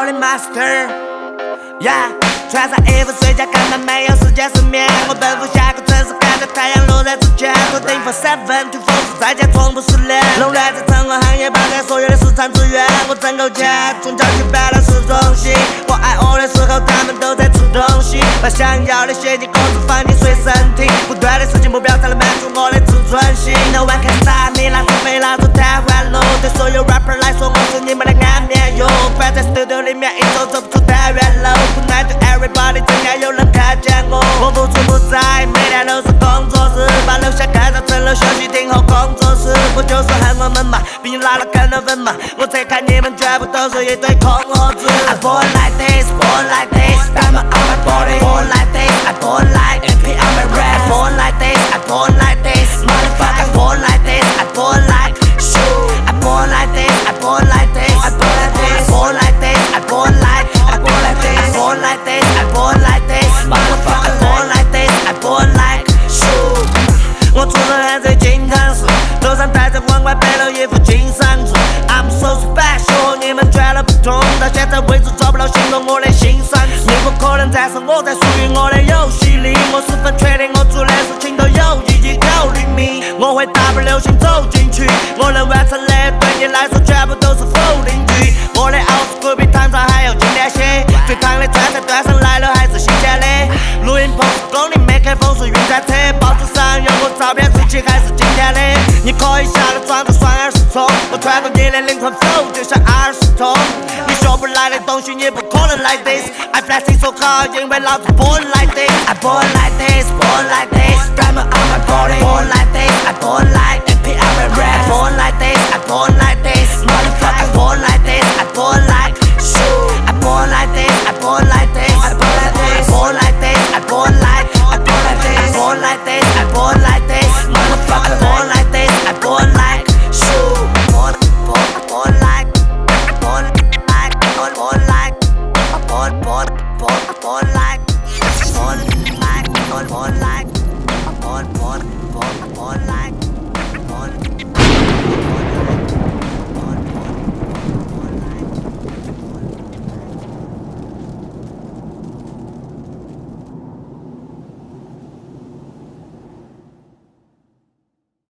Rolling Master Yeah 穿上衣服睡觉，根本没有时间失眠。我奔赴下个城市，看着太阳落在之前。锁定 for 7 to 4，在家从不失联。垄断着成功行业，绑架所有的市场资源。我挣够钱，从郊区搬到市中心。我爱我的时候，他们都在吃东西。把想要的现金工资放进随身听，不断的实现目标，才能满足我的自尊心。No one can stop me， 让除非老子太坏路。对所有 rapper 来说，我是你们的安眠药。关在 studio 里面，一周走不出太远路。Tonight to everybody， 真该有人看见我。我不出不在，每天都是工作日，把楼下改造成了休息厅和工作室。我就是恨我们嘛，毕竟拉了更多分嘛。我才看你们全部都是一堆空盒子。I born like this， born like this，diamond on my body。Born like this，I born like MP on my rap。I born like this，I born like this，motherfucker。I born like this，I born like shoot。I born like this，I born like this，I born like this，born like this，I born like，I born like this，I born like this，I born like this，motherfucker。I born like this，I born like shoot。我出生在最近城市，头上戴着皇冠，背了一副金嗓子。I'm so special， 你们全都不同，到现在为止找不到形容我的欣赏。你不可能战胜我在属于我的游戏里，我十分确定我做的事情都有意义，够灵敏。我会大步流星走进去，我能完成的对你来说全部都是否定句。我的奥斯库比唐朝还要经典些，最烫的川菜端上来了还是新鲜的。录音棚是公里，麦克风是云战车，报纸上有我照片，日期还是今天的。你可以下来装着双耳是葱，我穿过你的灵魂 flow， 就像20通。你学不来的东西，你不可能 like this。I flexing so hard， 因为老子 born like this。I born like this，born like this，diamond on my body。Born like this，I born like MP on my rap。Born like this，I born like this，motherfucker。I born like this，I born like